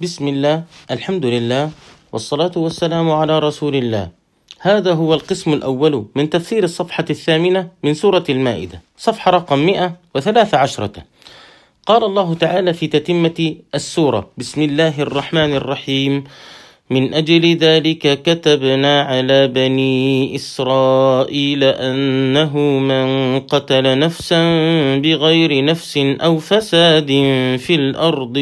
بسم الله، الحمد لله، والصلاة والسلام على رسول الله. هذا هو القسم الأول من تفسير الصفحة 8 من سورة المائدة، صفحة رقم 113. قال الله تعالى في تتمة السورة: بسم الله الرحمن الرحيم. من أجل ذلك كتبنا على بني إسرائيل أنه من قتل نفسا بغير نفس أو فساد في الأرض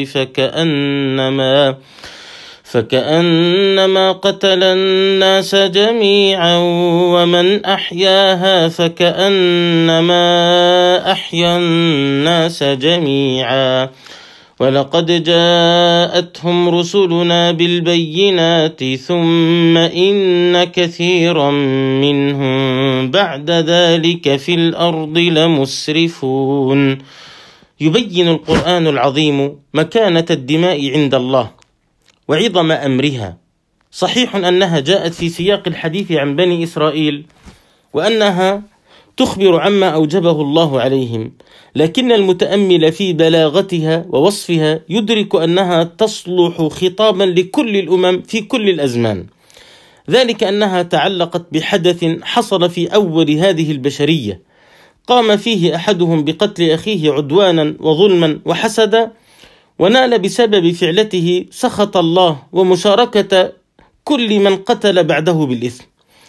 فكأنما قتل الناس جميعا ومن أحياها فكأنما أحيا الناس جميعا ولقد جاءتهم رسلنا بالبينات ثم إن كثيرا منهم بعد ذلك في الأرض لمسرفون. يبين القرآن العظيم مكانة الدماء عند الله وعظم أمرها. صحيح أنها جاءت في سياق الحديث عن بني إسرائيل وأنها تخبر عما أوجبه الله عليهم، لكن المتأمل في بلاغتها ووصفها يدرك أنها تصلح خطابا لكل الأمم في كل الأزمان، ذلك أنها تعلقت بحدث حصل في أول هذه البشرية، قام فيه أحدهم بقتل أخيه عدوانا وظلما وحسدا، ونال بسبب فعلته سخط الله ومشاركة كل من قتل بعده بالإثم.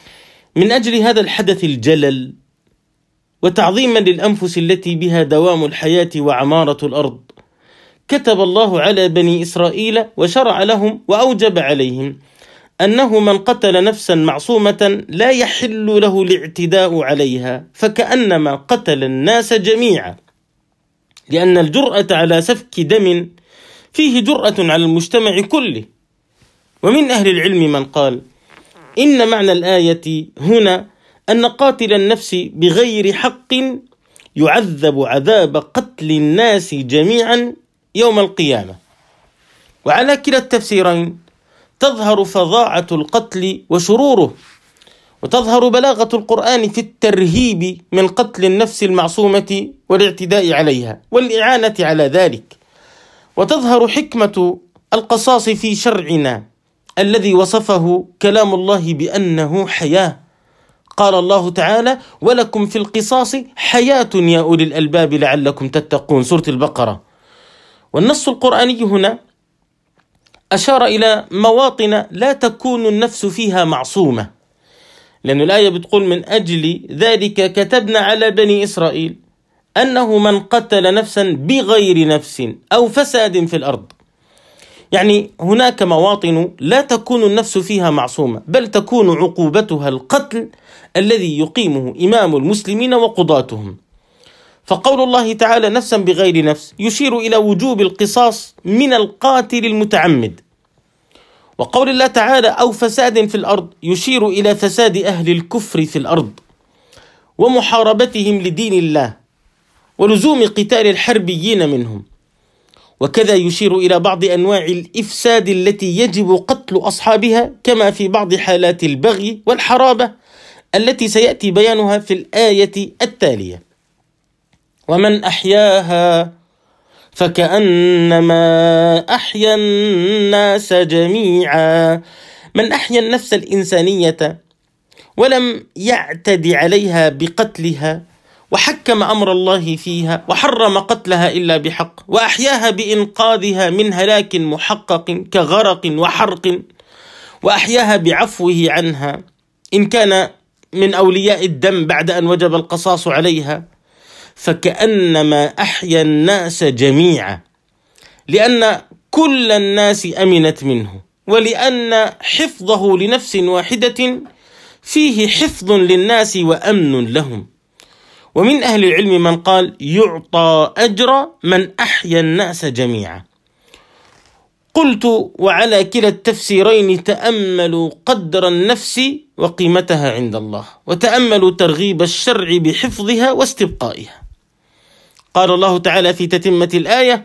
من أجل هذا الحدث الجلل وتعظيما للأنفس التي بها دوام الحياة وعمارة الأرض، كتب الله على بني إسرائيل وشرع لهم وأوجب عليهم أنه من قتل نفسا معصومة لا يحل له الاعتداء عليها فكأنما قتل الناس جميعا، لأن الجرأة على سفك دم فيه جرأة على المجتمع كله. ومن أهل العلم من قال إن معنى الآية هنا أن قاتل النفس بغير حق يعذب عذاب قتل الناس جميعا يوم القيامة. وعلى كلا التفسيرين تظهر فظاعة القتل وشروره، وتظهر بلاغة القرآن في الترهيب من قتل النفس المعصومة والاعتداء عليها والإعانة على ذلك، وتظهر حكمة القصاص في شرعنا الذي وصفه كلام الله بأنه حياة. قال الله تعالى: ولكم في القصاص حياة يا أولي الألباب لعلكم تتقون، سورة البقرة. والنص القرآني هنا أشار إلى مواطن لا تكون النفس فيها معصومة، لأن الآية بتقول: من أجل ذلك كتبنا على بني إسرائيل أنه من قتل نفسا بغير نفس أو فساد في الأرض. يعني هناك مواطن لا تكون النفس فيها معصومة، بل تكون عقوبتها القتل الذي يقيمه إمام المسلمين وقضاتهم. فقول الله تعالى نفسا بغير نفس يشير إلى وجوب القصاص من القاتل المتعمد، وقول الله تعالى أو فساد في الأرض يشير إلى فساد أهل الكفر في الأرض ومحاربتهم لدين الله ولزوم قتال الحربيين منهم. وكذا يشير إلى بعض أنواع الإفساد التي يجب قتل أصحابها، كما في بعض حالات البغي والحرابة التي سيأتي بيانها في الآية التالية: ومن أحياها فكأنما أحيا الناس جميعا. من أحيا النفس الإنسانية ولم يعتد عليها بقتلها وحكم أمر الله فيها وحرم قتلها إلا بحق، وأحياها بإنقاذها من هلاك محقق كغرق وحرق، وأحياها بعفوه عنها إن كان من أولياء الدم بعد أن وجب القصاص عليها، فكأنما أحيا الناس جميعا، لأن كل الناس أمنت منه، ولأن حفظه لنفس واحدة فيه حفظ للناس وأمن لهم. ومن أهل العلم من قال يعطى أجر من أحيا الناس جميعا. قلت: وعلى كلا التفسيرين تأملوا قدر النفس وقيمتها عند الله، وتأملوا ترغيب الشرع بحفظها واستبقائها. قال الله تعالى في تتمة الآية: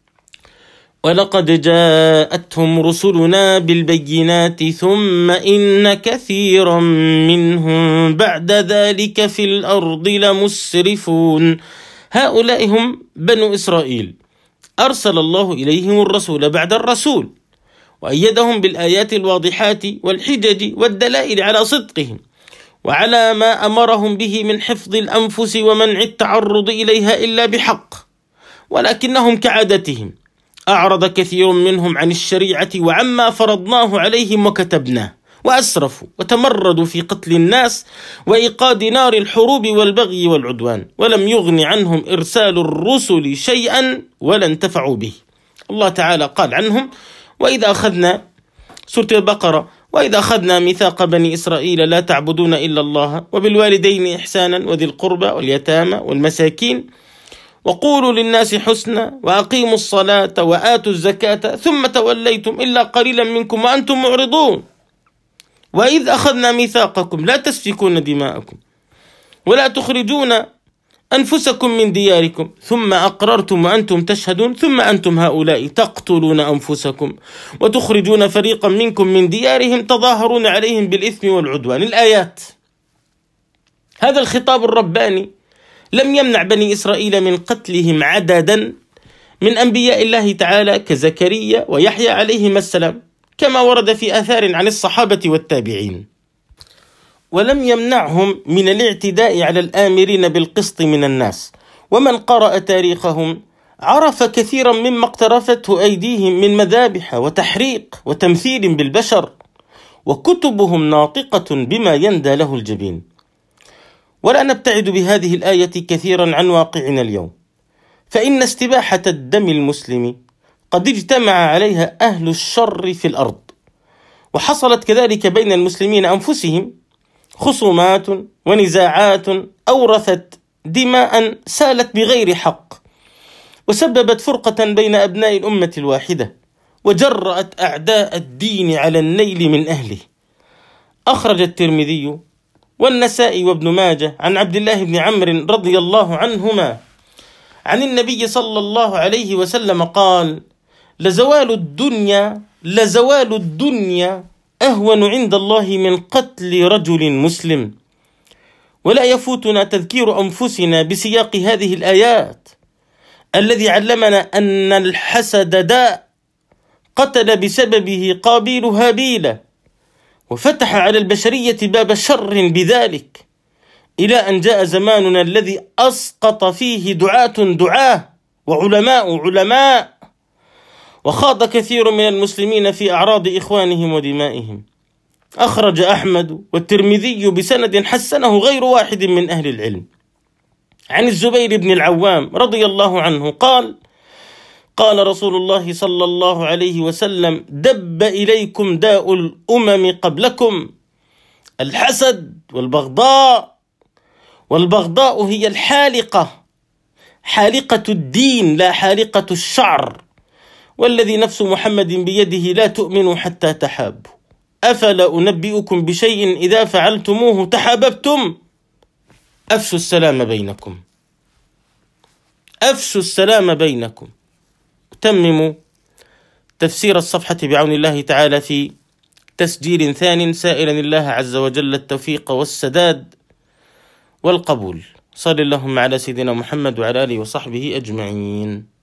ولقد جاءتهم رسلنا بالبينات ثم إن كثيرا منهم بعد ذلك في الأرض لمسرفون. هؤلاء هم بنو إسرائيل، أرسل الله إليهم الرسول بعد الرسول، وأيدهم بالآيات الواضحات والحجج والدلائل على صدقهم وعلى ما أمرهم به من حفظ الأنفس ومنع التعرض إليها إلا بحق، ولكنهم كعادتهم أعرض كثير منهم عن الشريعة وعما فرضناه عليهم وكتبناه، وأسرفوا وتمردوا في قتل الناس وإيقاد نار الحروب والبغي والعدوان، ولم يغن عنهم إرسال الرسل شيئا ولا انتفعوا به. الله تعالى قال عنهم: وإذا أخذنا، سورة البقرة: وإذا أخذنا ميثاق بني إسرائيل لا تعبدون إلا الله وبالوالدين إحسانا وذي القربى واليتامى والمساكين وقولوا للناس حسنا وأقيموا الصلاة وآتوا الزكاة ثم توليتم إلا قليلا منكم وأنتم معرضون. وإذ أخذنا ميثاقكم لا تسفكون دماءكم ولا تخرجون أنفسكم من دياركم ثم أقررتم وأنتم تشهدون ثم أنتم هؤلاء تقتلون أنفسكم وتخرجون فريقا منكم من ديارهم تظاهرون عليهم بالإثم والعدوان. الآيات. هذا الخطاب الرباني لم يمنع بني إسرائيل من قتلهم عددا من أنبياء الله تعالى كزكريا ويحيى عليهما السلام، كما ورد في آثار عن الصحابة والتابعين، ولم يمنعهم من الاعتداء على الآمرين بالقسط من الناس. ومن قرأ تاريخهم عرف كثيرا مما اقترفته أيديهم من مذابح وتحريق وتمثيل بالبشر، وكتبهم ناطقة بما يندى له الجبين. ولا نبتعد بهذه الآية كثيرا عن واقعنا اليوم، فإن استباحة الدم المسلم قد اجتمع عليها أهل الشر في الأرض، وحصلت كذلك بين المسلمين أنفسهم خصومات ونزاعات أورثت دماء سالت بغير حق، وسببت فرقة بين أبناء الأمة الواحدة، وجرأت أعداء الدين على النيل من أهله. أخرج الترمذي والنسائي وابن ماجه عن عبد الله بن عمرو رضي الله عنهما عن النبي صلى الله عليه وسلم قال: لزوال الدنيا أهون عند الله من قتل رجل مسلم. ولا يفوتنا تذكير أنفسنا بسياق هذه الآيات الذي علمنا أن الحسد داء قتل بسببه قابيل هابيل، وفتح على البشرية باب شر بذلك، إلى أن جاء زماننا الذي أسقط فيه دعاة وعلماء، وخاض كثير من المسلمين في أعراض إخوانهم ودمائهم. أخرج أحمد والترمذي بسند حسنه غير واحد من أهل العلم عن الزبير بن العوام رضي الله عنه قال: قال رسول الله صلى الله عليه وسلم: دب إليكم داء الأمم قبلكم، الحسد والبغضاء هي حالقة الدين لا حالقة الشعر، والذي نفس محمد بيده لا تؤمنوا حتى تحابوا. أفلا أنبئكم بشيء إذا فعلتموه تحاببتم؟ أفشوا السلام بينكم. تمموا تفسير الصفحة بعون الله تعالى في تسجيل ثان، سائلا الله عز وجل التوفيق والسداد والقبول. صلى اللهم على سيدنا محمد وعلى آله وصحبه أجمعين.